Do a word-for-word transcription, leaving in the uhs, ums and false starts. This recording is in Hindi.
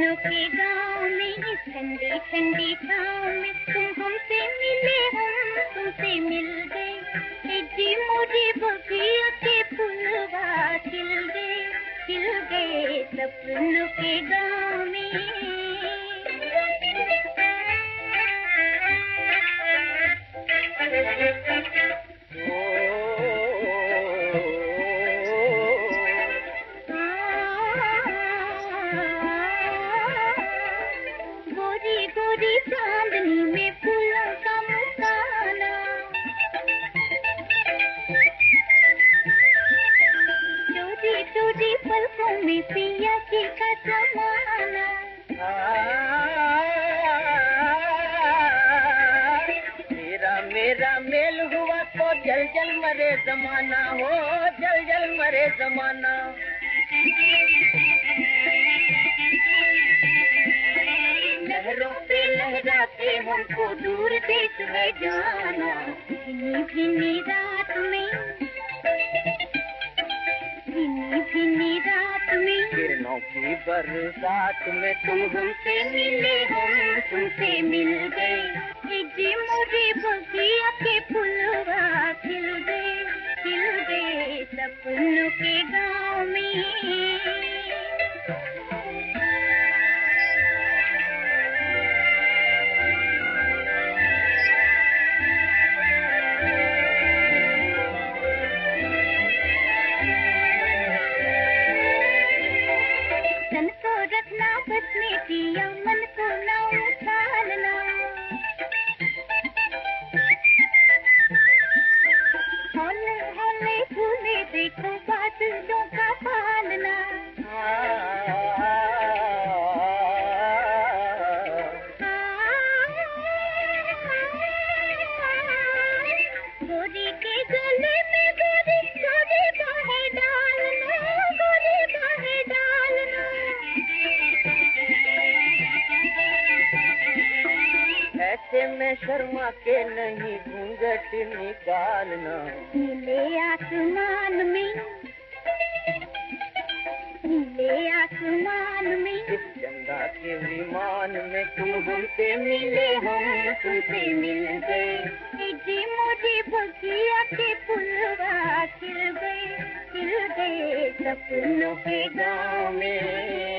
सपनों के गांव में, इस ठंडी ठंडी छाँव में तुम हमसे मिले, हम तुमसे मिल गए। ए जी मोरी बगिया के फूलवा खिल गए, खिल गए सपनों के गांव में। गोरी गोरी चांदनी में फूलों का मुस्काना, चोरी चोरी पलकों में पिया जी का समाना। मेरा मेरा मेल हुआ तो जल जल मरे जमाना, हो जल जल मरे जमाना। लहरों पे लहराते हमको दूर देश में जाना, भीनी भीनी रात में, भीनी भीनी रात में, किरणों की बरसात में तुम हमसे मिले, हम तुमसे मिल गए। ए जी मोरी बगिया के फूलवा खिल गए, खिल गए सपनों के गांव में। तन को रखना बस में पिया, मन को ना उछालना, हौले हौले झूले देखो बादलों का पालना। गोरी के गले में गोरी गोरी बाहें डालना, गोरी बाहें डालना। ऐसे में शर्मा के नहीं घूंघट निकालना। नीले आसमान में, नीले आसमान में, इस चंदा के विमान में तुम हमसे मिले, हम तुमसे मिल गए। ए जी मोरी बगिया के फूलवा खिल गए, खिल गए सपनों के गांव में।